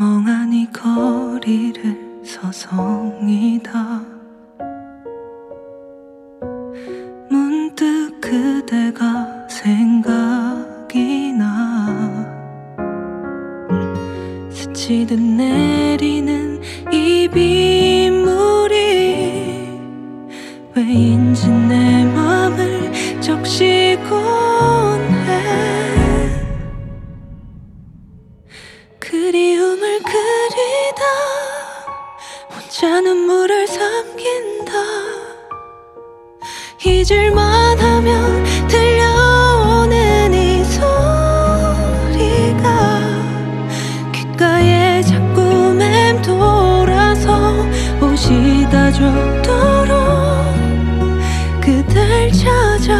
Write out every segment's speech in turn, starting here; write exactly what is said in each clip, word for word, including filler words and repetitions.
멍하니 거리를 서성이다. 문득 그대가 생각이 나. 스치듯 내리는 이 빗물이 왜인지 내 맘을 적시곤 해. 그리움을 그리다 혼자 눈물을 삼킨다. 잊을만 하면 들려오는 이 소리가 귓가에 자꾸 맴돌아서 오시다 줬도록 그댈 찾아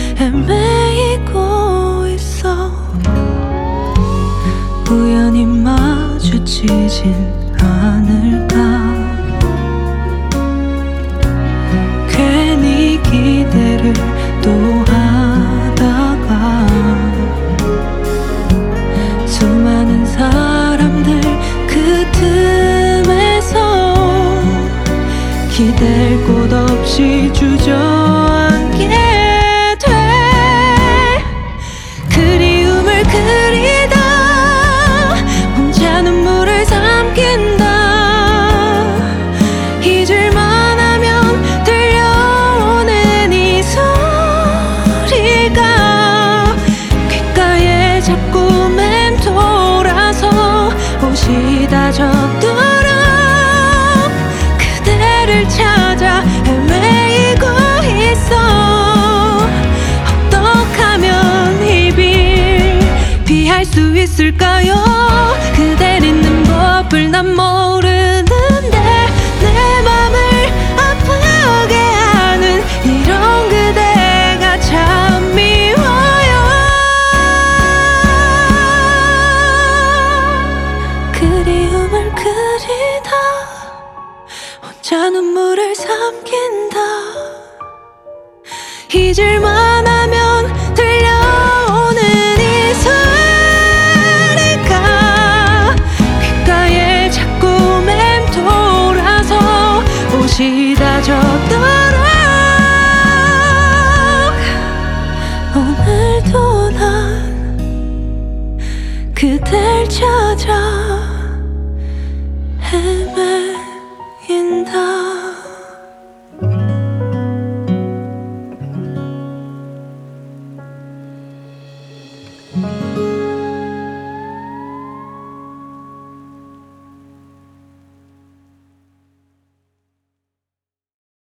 헤매이고 있어. 우연히 마주치진 않을까. 괜히 기대를 또 하다가 수많은 사람들 그 틈에서 기댈 곳 없이 주저앉게 돼. 그리움을 그리다 혼자 눈물을 삼킨다. 잊을만 하면 들려오는 이 소리가 귓가에 자꾸 맴돌아서 오시다 졌도록 그대를 찾아 헤매이고 있어. 어떡하면 이 빌 피할 수 있을까요? 그댈 잊는 법을 난 모르는데 내 맘을 아프게 하는 이런 그대가 참 미워요. 그리움을 그리다 혼자 눈물을 삼킨다. 잊을만